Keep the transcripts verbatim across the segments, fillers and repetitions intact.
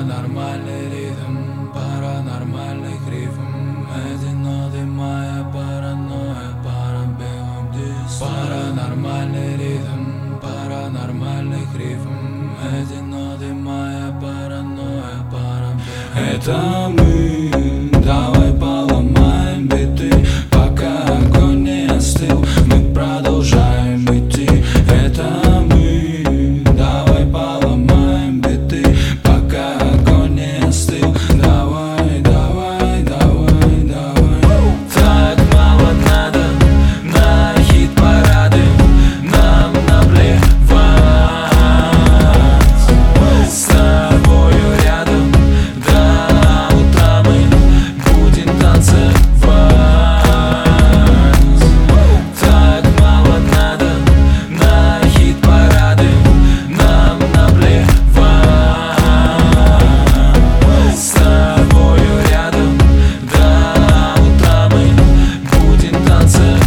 Паранормальный ритм, паранормальный рифм. Эти ноты моя паранойя, пара белым диском. Паранормальный ритм, паранормальный рифм. Эти ноты моя паранойя, пара белым. Это мы, давай поломаем биты, пока огонь не остыл, мы продолжаем идти. Это мы, давай поломаем биты, пока огонь не остыл. Давай, давай, давай, давай. Так мало надо на хит-парады, нам наплевать. С тобою рядом до утра мы будем танцевать. Так мало надо на хит-парады, нам наплевать. С тобою рядом до утра мы будем танцевать.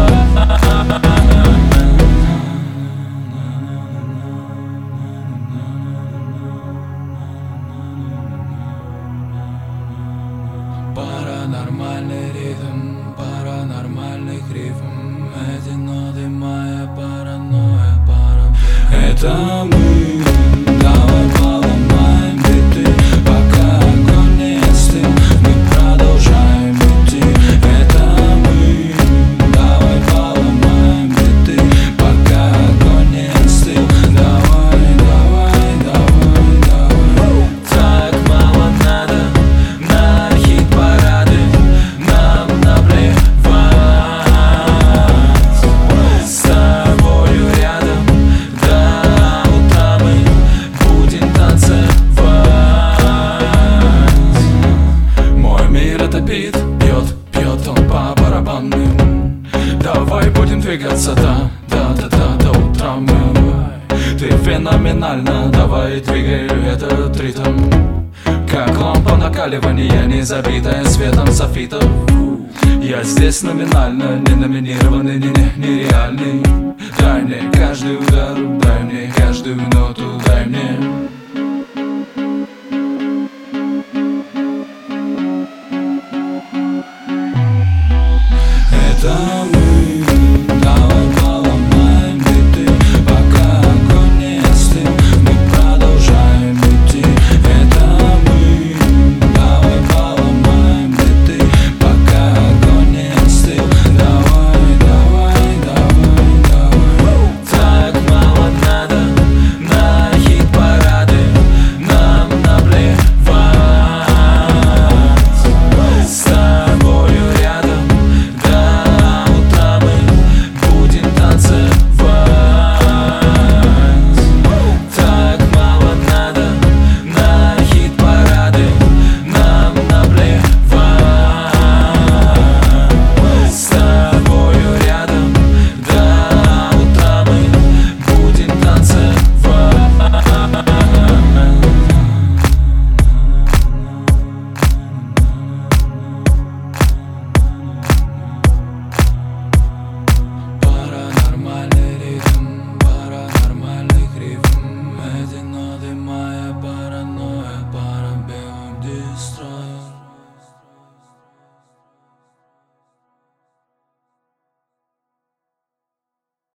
Паранормальный ритм, паранормальный рифм. Эти ноты моя паранойя, пара белым. Это мы, давай поломаем биты, пока огонь не остыл, мы продолжаем идти. Это мы, давай поломаем биты, пока огонь не остыл. Давай, давай, давай, давай. Так мало надо на хит-парады, нам наплевать. С тобою рядом до утра мы будем танцевать. Мой мир это бит, бьет, бьет он по барабанным. Давай будем двигаться до, до, до, до, до утра мы. Ты феноменально, давай двигай этот ритм, как лампа накаливания, не забитая светом софитов. Я здесь номинально, не номинированный, не, не, нереальный. Дай мне каждый удар, дай мне каждую ноту, дай мне